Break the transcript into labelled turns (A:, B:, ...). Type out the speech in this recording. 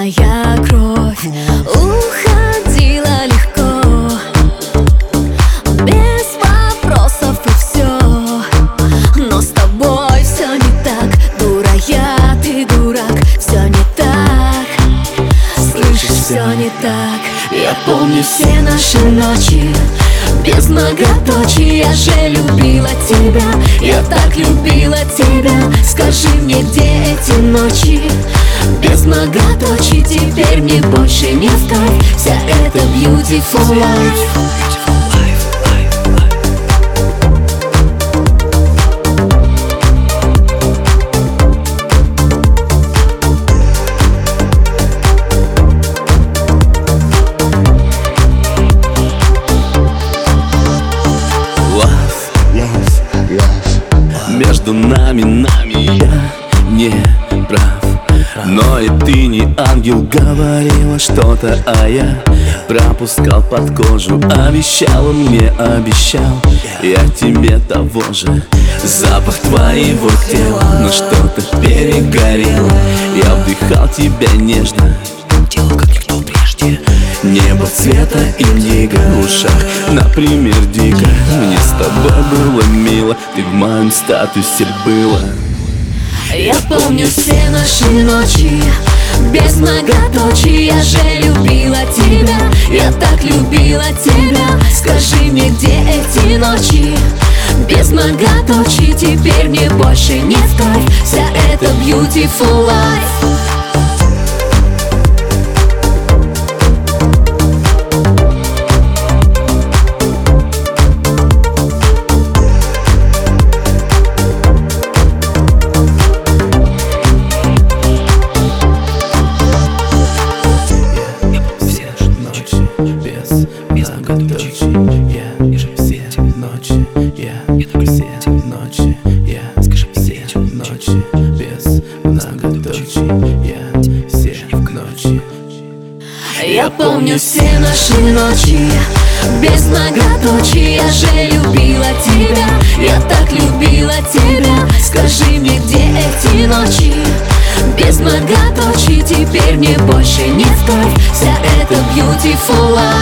A: моя кровь уходила легко, без вопросов и все. Но с тобой все не так, дура я, ты дурак, все не так. Слышишь, все не так. Я помню все наши ночи без многоточий. Я же любила тебя, я так любила тебя. Скажи мне, где эти ночи без многоточий? Теперь мне больше не в кайф вся эта beautiful life.
B: Между нами я не прав, но и ты не ангел. Говорила что-то, а я пропускал под кожу. Обещала мне, обещал я тебе того же. Запах твоего тела, но что-то перегорело. Я вдыхал тебя нежно, делал как никто прежде. Небо цвета индиго, в ушах, например, дико. Мне с тобой было мило, ты в моем статусе была.
A: Я помню все наши ночи без многоточий. Я же любила тебя, я так любила тебя. Скажи мне, где эти ночи без многоточий? Теперь мне больше не в кайф вся эта beautiful life. Я помню все наши ночи без многоточий. Я же любила тебя, я так любила тебя. Скажи мне, где эти ночи без многоточий? Теперь мне больше не в кайф вся эта beautiful life.